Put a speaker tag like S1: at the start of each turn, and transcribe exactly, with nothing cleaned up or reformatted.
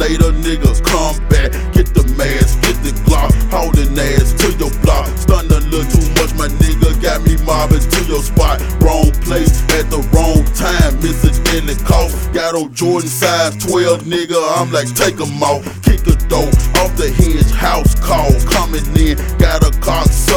S1: later, niggas come back. Get the mask, get the Glock, holding ass to your block. Stunning a little too much, my nigga, got me mobbing to your spot. Wrong place at the wrong time, message in the cost. Got on Jordan size twelve, nigga, I'm like, take 'em off. Kick a door off the hinge, house call coming in. Got a cock